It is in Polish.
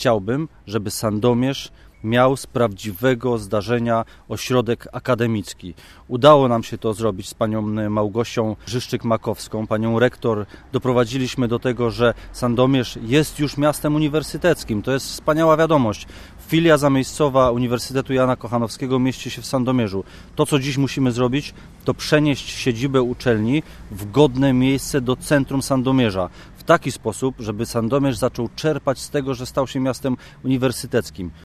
chciałbym, żeby Sandomierz miał z prawdziwego zdarzenia ośrodek akademicki. Udało nam się to zrobić z panią Małgosią Żyszczyk-Makowską, panią rektor. Doprowadziliśmy do tego, że Sandomierz jest już miastem uniwersyteckim. To jest wspaniała wiadomość. Filia zamiejscowa Uniwersytetu Jana Kochanowskiego mieści się w Sandomierzu. To, co dziś musimy zrobić, to przenieść siedzibę uczelni w godne miejsce do centrum Sandomierza. W taki sposób, żeby Sandomierz zaczął czerpać z tego, że stał się miastem uniwersyteckim.